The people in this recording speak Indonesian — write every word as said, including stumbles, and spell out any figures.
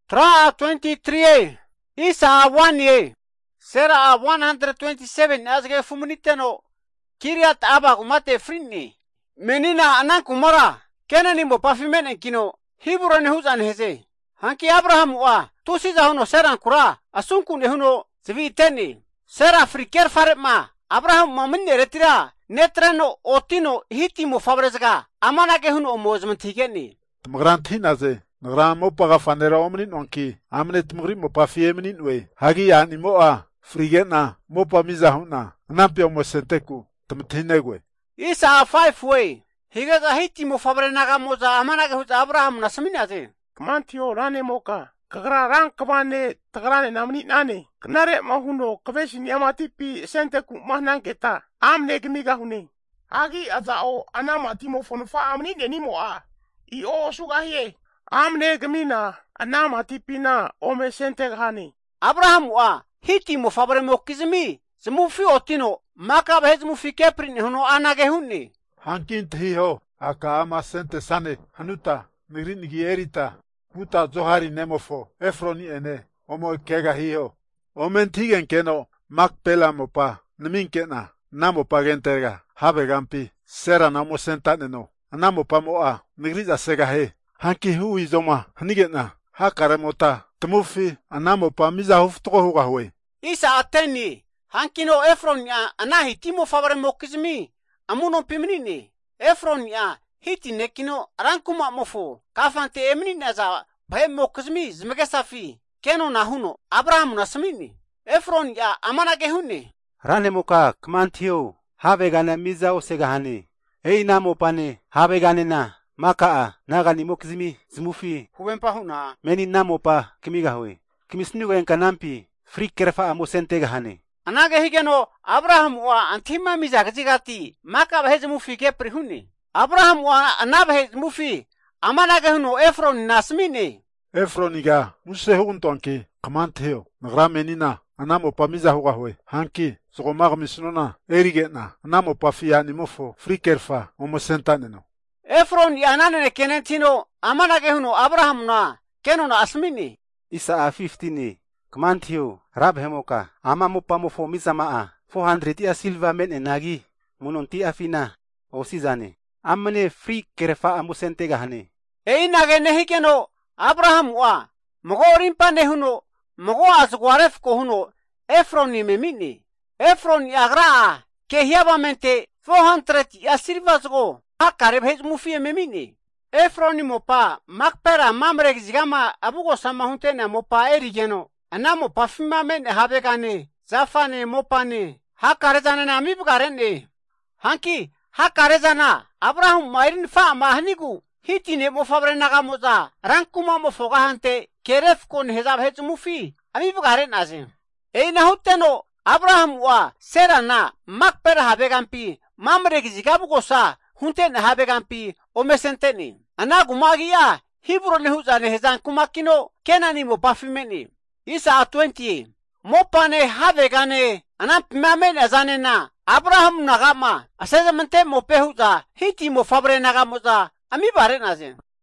Tra twenty-three, Isa one ye. Sera one hundred twenty-seven asge fumuniteno. Kiriat aba kumate frinni. Menina anan kumara. Kenani mo pafimen enkino. Hiburo ne huzan heze. Hanki Abraham wa. Tusi zahuno seran kura. Asunku ne huno zviteni. Sera friker farema. Abraham mamenne retira. Netreno otino hitimo fabrezga. Amana ke huno mozmantikeni. Tmgrantinaze. Ngram mo paga fanera omnin onki. Amne tmgri mo pafiemenin we. Hagi yani mo a. Frigena mo pa mizahuna. Nampio mo senteku. Tmtinegwe. Isa five way. Higaza hitimo fabrenaga moza amana ke huza Abraham nasminaze. Kmantio rane moka. Kagra rang kabane tagrane namni nane. Knare mahuno kaveshin yamatipi senteku mahnangeta. Amne gmiga hune. Hagi azao anama timo fonfa amni denimo a. I o sugahie. Amne gmina anama tipina ome sentegani. Abraham wa hitimo fabre mokizmi. Zmufi otino maka behez mufi keprin huno anage hunni. Hankin hiho aka ama sente sane hanuta mirin gierita. Puta zohari nemofo Efroni ene omo kega hiho. Omentigen keno mak pela mopa neminkena namo pagentega habe gampi sera namo sentaneno namo pamoa migriza segahe hanki hu izoma hanigena hakaremota tmufi anamo pa miza huftro hugahwe. Isa ateni hankino Efron ya anahi timo fabre mokizmi amuno pimnini Efron ya hiti nekino rankuma mofo kafante emnini aza bae mokizmi zmegesafi keno nahuno Abraham nasmini Efron ya amana gehuni rane moka kmantio habe gana miza osegahani ei namo pane habe gane na maka nagani mokizmi zmufi huwempa huna meni namo pa kimigahwe kimisnigo enkanampi frikerfa amosente gahane anage higeno Abraham wa antima miza gazigati maka bae zmufi ke prihuni Abraham wa anabe zmufi amana gehuno Efron nasmini Efroniga muse huntonki kamanteo nagramenina anamo pamiza hugahwe hanki sogomag misnona erigena anamo pafia nimofo frikerfa omosentaneno. Efron yanane kenentino amana gehuno Abraham na keno na asmini. Isa a fifteen kamanteo rabhemoka amamo pamofo mizamaa four hundred ya silva men enagi munonti afina osizane amane frikerfa amosente gahane. Ei nage nehikeno Abraham wa mogo rimpa nehuno mogo asguaref ko huno Efron ni memini Efron yagra ke hiabamente four hundred ya silvasgo akare bhez mufi memini Efron ni mopa makpera mamrek zigama abugo samahunte na mopa erigeno anamo pafima men habegane zafane mopane hakare zana na mibgarene hanki hakare zana Abraham mairin fa mahnigu hitine mo fabre naga moza rankuma mo fogahante keref kon hezab hez mufi ami bugare naze ei na huteno Abraham wa serana makper habegampi mamre gigabu gosa hunte na habegampi o mesenteni anagu magia hibro ne huzane hezan kumakino kenani mo pafimeni Isa twenty mo pane habegane anam mamen azane na Abraham nagama asezamente mo pehuza hiti mo fabre naga moza ami bare naze